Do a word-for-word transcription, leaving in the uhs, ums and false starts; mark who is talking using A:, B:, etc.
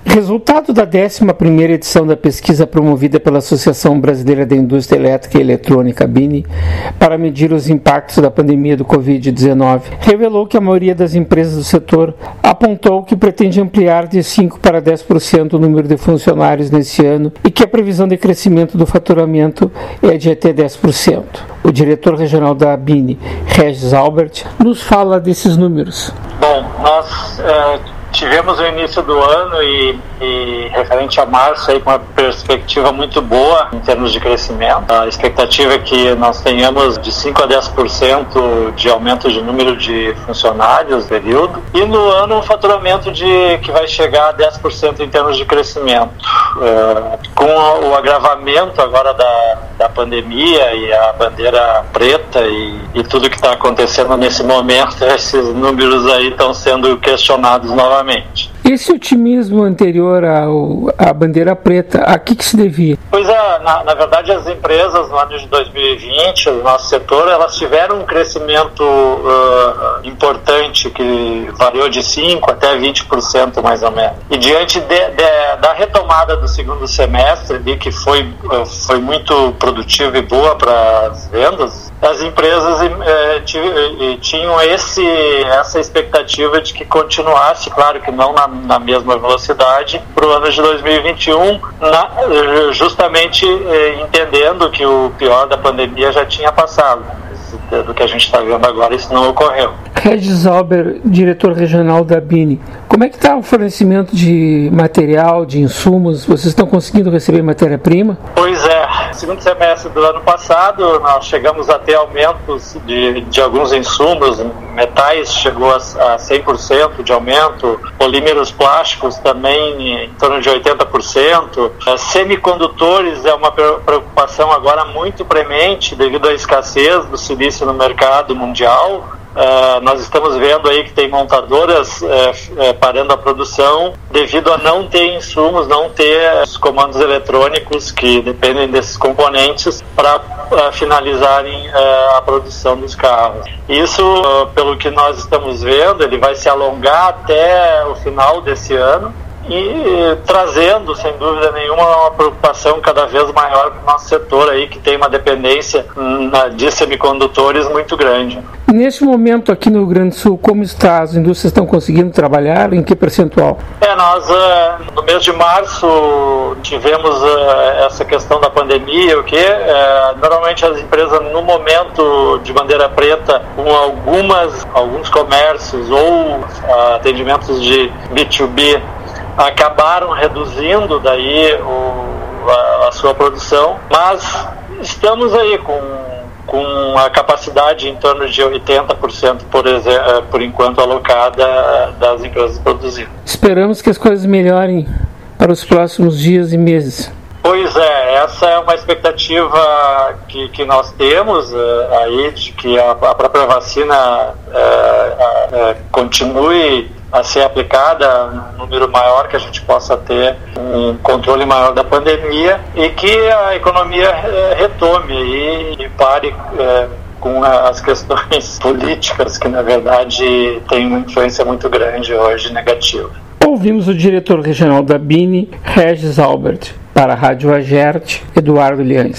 A: Resultado da décima primeira edição da pesquisa promovida pela Associação Brasileira da Indústria Elétrica e Eletrônica, A B I N E, para medir os impactos da pandemia do covid dezenove, revelou que a maioria das empresas do setor apontou que pretende ampliar de cinco para dez por cento o número de funcionários nesse ano e que a previsão de crescimento do faturamento é de até dez por cento. O diretor regional da A B I N E, Regis Albert, nos fala desses números.
B: Bom, nós é, tivemos o início do ano e, e referente a março aí com uma perspectiva muito boa em termos de crescimento. A expectativa é que nós tenhamos de cinco a dez por cento de aumento de número de funcionários no período e no ano um faturamento de, que vai chegar a dez por cento em termos de crescimento. É, com o agravamento agora da, da pandemia e a bandeira preta e, e tudo que está acontecendo nesse momento, esses números aí estão sendo questionados novamente.
A: Esse otimismo anterior ao, à bandeira preta, a que, que se devia?
B: Pois é, na, na verdade as empresas no ano de dois mil e vinte, o nosso setor, elas tiveram um crescimento uh, importante que variou de cinco por cento até vinte por cento mais ou menos. E diante de, de, da retomada do segundo semestre, de que foi, uh, foi muito produtiva e boa para as vendas, as empresas eh, tinham esse, essa expectativa de que continuasse, claro que não na, na mesma velocidade, para o ano de dois mil e vinte e um, na, justamente eh, entendendo que o pior da pandemia já tinha passado. Mas, do que a gente está vendo agora, isso não ocorreu.
A: Regis Albert, diretor regional da A B I N E, como é que está o fornecimento de material, de insumos? Vocês estão conseguindo receber matéria-prima?
B: Pois é, no segundo semestre do ano passado nós chegamos a ter aumentos de, de alguns insumos, metais chegou a, a cem por cento de aumento, polímeros plásticos também em torno de oitenta por cento, semicondutores é uma preocupação agora muito premente devido à escassez do silício no mercado mundial. Uh, nós estamos vendo aí que tem montadoras uh, uh, parando a produção devido a não ter insumos, não ter os comandos eletrônicos que dependem desses componentes para uh, finalizarem uh, a produção dos carros. Isso, uh, pelo que nós estamos vendo, ele vai se alongar até o final desse ano e trazendo, sem dúvida nenhuma, uma preocupação cada vez maior para o nosso setor aí, que tem uma dependência de semicondutores muito grande.
A: Neste momento aqui no Rio Grande do Sul, como está? As indústrias estão conseguindo trabalhar? Em que percentual?
B: É, nós no mês de março tivemos essa questão da pandemia, o que normalmente as empresas no momento de bandeira preta, com algumas, alguns comércios ou atendimentos de B dois B, acabaram reduzindo daí o, a, a sua produção, mas estamos aí com, com a capacidade em torno de oitenta por cento por, por enquanto alocada das empresas produzindo.
A: Esperamos que as coisas melhorem para os próximos dias e meses.
B: Pois é, essa é uma expectativa que, que nós temos uh, aí, de que a, a própria vacina uh, uh, uh, continue a ser aplicada um número maior, que a gente possa ter um controle maior da pandemia e que a economia uh, retome e, e pare uh, com as questões políticas que, na verdade, têm uma influência muito grande hoje negativa.
A: Ouvimos o diretor regional da A B I N E, Regis Albert. Para a Rádio Agerte, Eduardo Liães.